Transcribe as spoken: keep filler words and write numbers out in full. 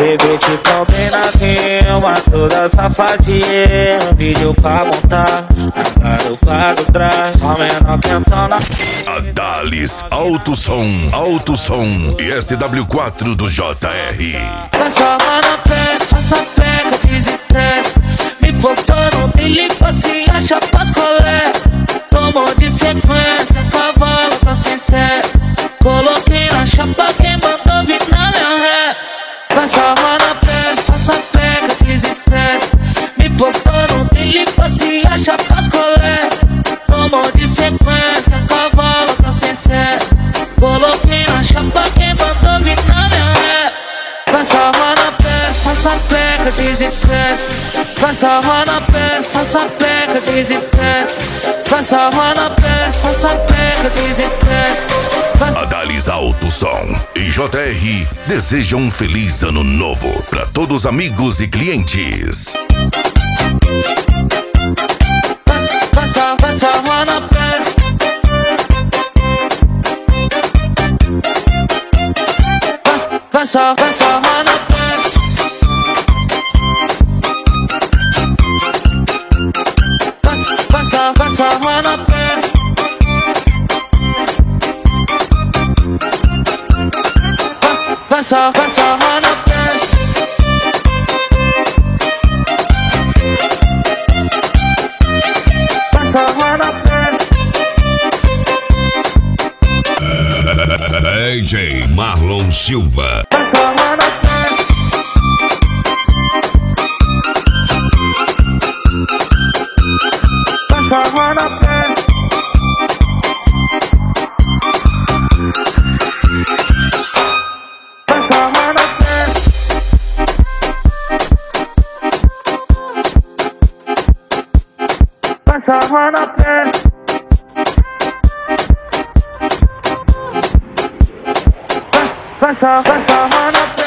Bebê te combina rima, toda safadinha. Vídeo pra montar, agora o quadro trás. Só menor quentona. Adalis Alto Som, Alto Som e S W quatro do J R. Passa a mão na peça, só pega, desestresse. Me postou no dele, assim, acha pras colé. Tomou de sequência, cavalo tá sem sé. Coloquei na chapa, quem mandou vir na minha ré. Passa a mão na peça, só pega, desestresse. Me postou no dele, assim, acha pras colé. Tomou de sequência, cavalo tá sem sé. Coloquei na chapa, quem mandou vir na minha ré. Passa a mão na peça, só pega, desestresse. Passa a mão na peça, só pega, desestresse. Passa a mão na peça, só pega, desestresse. Adalis Alto Som e J R desejam um feliz ano novo para todos os amigos e clientes. Passa, passa, passa a mão na peça. Passa, passa, passa a mão na peça. Passa, passa, passa a mão na peça. Passa, passa, passa a mão na peça. Passa a mão na peça. D J Marlon Silva. Passa a mão na peça. Passa a mão na peça. Passa a mão na peça. Passa a mão na peça. Passa, passa a mão na peça.